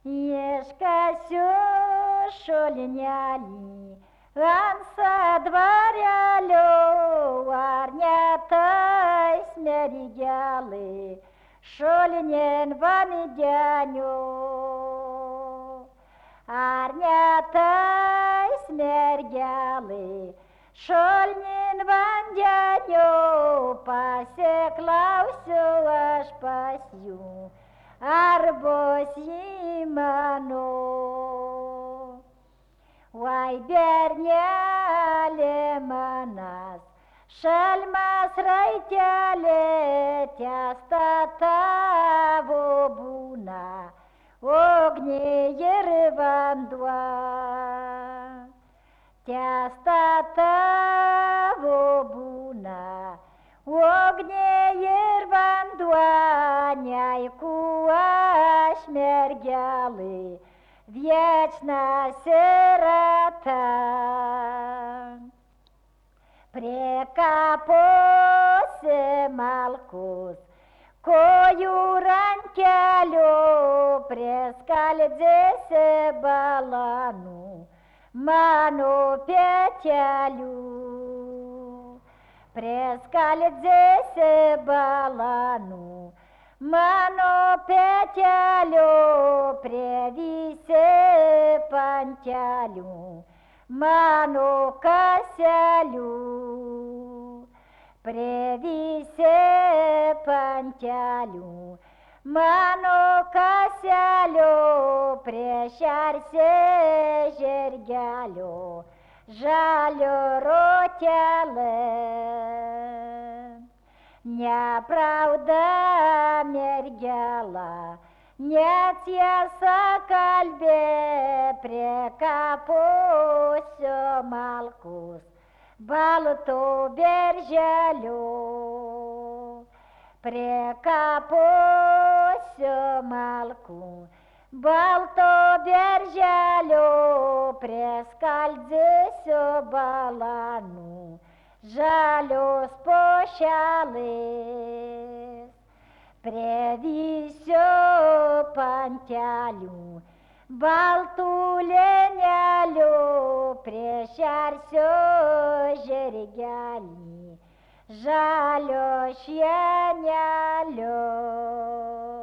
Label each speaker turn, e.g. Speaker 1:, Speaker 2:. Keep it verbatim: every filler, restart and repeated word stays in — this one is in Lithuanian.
Speaker 1: Ешкасю шольняли, анса дворялю, варнятай смеригялы, шольнен ванидяню. Арнятай смеригялы, шольнен вандяню, посеклаусю аж пасю. Арбосимано, вай берняли манас, шальмас райтяли, тястата вобуна, огне ервандва, тястата вобуна. Огне ервандва, няйкуа шмергялы, вечно сирота. Прекапосе малкус, кою ранкялю, прескальдесе балану, ману петялю. Прескальдесе балану, ману петялю, превисе пантялю, ману касялю. Превисе пантялю, ману касялю, прещарсе жергялю. Жалю ротялы, неправда мергяла, нет яса кальбе, прекапусю малкус, балту бержалю. Прекапусю малку, балто бержалю, прескальдесю балану, жалю спощалыс, превисю пантялю, балту ленялю, прещарсю жергяли, жалю щенялю.